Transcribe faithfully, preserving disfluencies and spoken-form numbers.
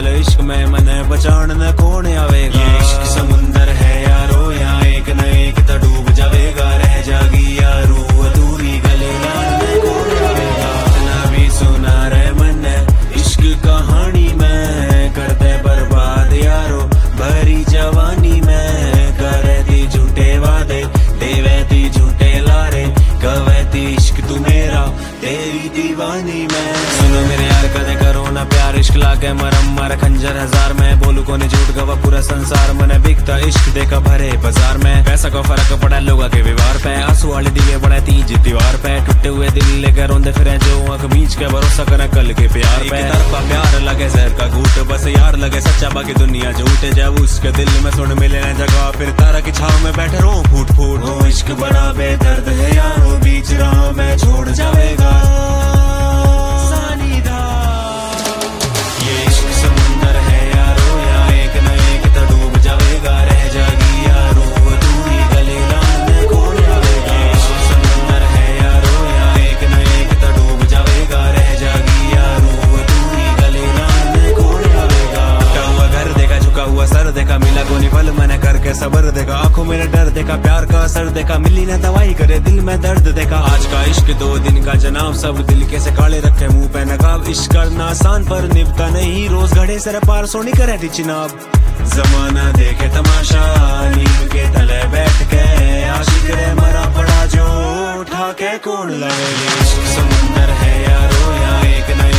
नाल इश्क में मने बचाण न कौन आवेगा। ये इश्क समुंदर है यारो, यहाँ एक न एक तो डूब जावेगा। रह जागी यारो अधूरी, गले लाने कौन आवेगा। ना भी सुना रे मन इश्क कहानी में, कर दे बर्बाद यारो भरी जवानी में। करे दी झूठे वादे, देवे दी झूठे लारे, कवे दी इश्क तू मेरा तेरी दीवानी में। सुनो मेरे यार कदे करो ना प्यार, इश्क लाके मरम मार खंजर हजार में। बोलू कोने झूठ गवा पूरा संसार, मने बिकता इश्क देखा भरे बाजार में। पैसा का फर्क पड़ा लोगों के व्यवहार पे, आंसू वाले दिए बड़े तीज दीवार पे। टूटे हुए दिल लेकर रोंदे फिरे जो आंख बीच के भरोसा करे कल के प्यार पे। एक तरफा प्यार लगे जहर का घूट, बस यार लगे सच्चा बाकी दुनिया झूठ। जब उसके दिल में सुन मिले न जगह, फिर तारा की छाव में बैठे रो फूट फूट। वो इश्क बड़ा बेदर्द है यारो, बीच राह में छोड़ जाएगा। ये इश्क समुंदर है यारो, यहाँ एक न एक तो डूब जाएगा। रह जागी यारो अधूरी, गले लाने कौन आवेगा। ये इश्क समुंदर है यारो, यहाँ एक न एक तो डूब जाएगा। रह जागी यारो अधूरी, गले लाने कौन आवेगा। टूटा हुआ घर देखा, झुका हुआ सर देखा, मिला कोनी पल मैंने करके सबर देखा। आंखों मेरे डर देखा, प्यार का असर देखा, मिली न दवाई करे दिल में दर्द देखा। आज का इश्क दो दिन का जनाब, सब दिल कैसे काले रखे मुंह पे नकाब। इश्क करना आसान पर निभता नहीं, रोज घड़े सर पार सोनी करे थी चिनाब। जमाना देखे तमाशा, नीम के तले बैठ के आशिक रे मरा पड़ा जो, उठा के कौन लाए। इश्क समुंदर है यारो, यहाँ एक न